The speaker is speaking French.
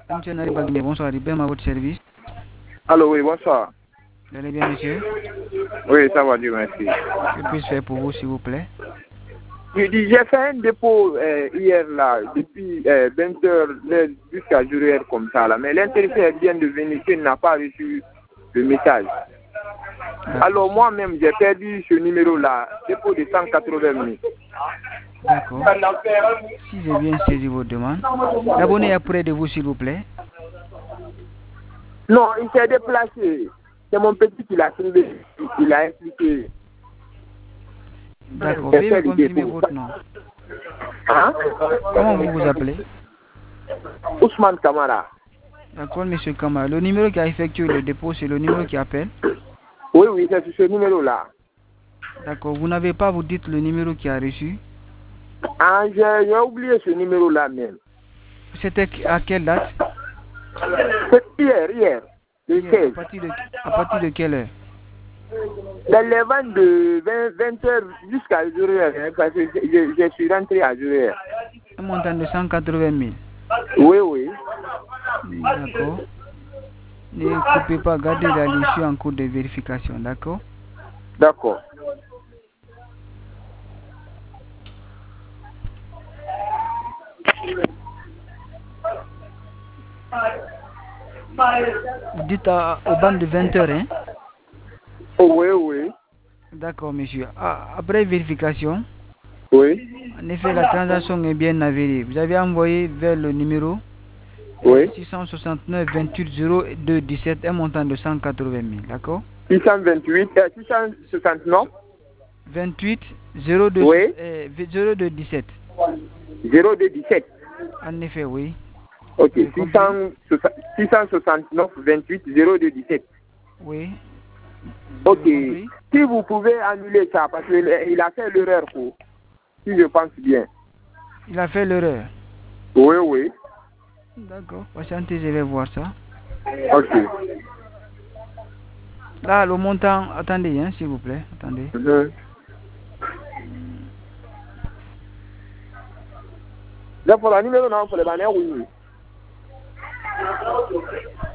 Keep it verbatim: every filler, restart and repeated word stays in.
Monsieur Nari Bagné, bonsoir, Ibem à votre service. Allô, oui, bonsoir. Vous allez bien, monsieur? Oui, ça va, Dieu merci. Que puis-je faire pour vous, s'il vous plaît? Je dis, j'ai fait un dépôt euh, hier, là, depuis euh, vingt heures jusqu'à juillet comme ça, là. Mais l'intéressé vient de venir, il n'a pas reçu le message. Alors, moi-même, j'ai perdu ce numéro-là, dépôt de cent quatre-vingt mille. D'accord. Si j'ai bien saisi vos demandes, l'abonné est près de vous, s'il vous plaît. Non, il s'est déplacé. C'est mon petit qui l'a trouvé, il l'a impliqué. D'accord. Veuillez me confirmer votre nom. Hein? Comment vous vous appelez? Ousmane Kamara. D'accord, monsieur Kamara. Le numéro qui a effectué le dépôt, c'est le numéro qui appelle? Oui, oui, c'est ce numéro-là. D'accord. Vous n'avez pas, vous dites le numéro qui a reçu? Ah, j'ai oublié ce numéro-là même. C'était à quelle date? C'est hier, hier. Le Hier, seize. à partir de, à partir de quelle heure? Dans les ventes de vingt heures jusqu'à Jurien, parce que je, je suis rentré à Jurien. Un montant de cent quatre-vingt mille. Oui, oui. D'accord. Ne coupez pas, gardez la l'issue en cours de vérification, d'accord? D'accord. Vous dites à, au banc de vingt heures, hein? Oh, oui, oui. D'accord, monsieur. Ah, après vérification, oui. En effet, la transaction est bien avérée. Vous avez envoyé vers le numéro oui. six cent soixante-neuf vingt-huit zéro deux dix-sept un montant de cent quatre-vingt mille, d'accord? six cent vingt-huit, euh, six cent soixante-neuf vingt-huit zéro deux, oui. euh, zéro deux dix-sept. zéro deux dix-sept. En effet, oui. Ok, six cent soixante-neuf vingt-huit zéro deux dix-sept. Oui. Ok. Si vous pouvez annuler ça, parce qu'il a fait l'erreur, si je pense bien. Il a fait l'erreur. Oui, oui. D'accord. Patientez, je vais voir ça. Ok. Là, le montant, attendez, hein, s'il vous plaît. Attendez. Mm-hmm. Là, pour la numéro, non, pour les bannières, oui.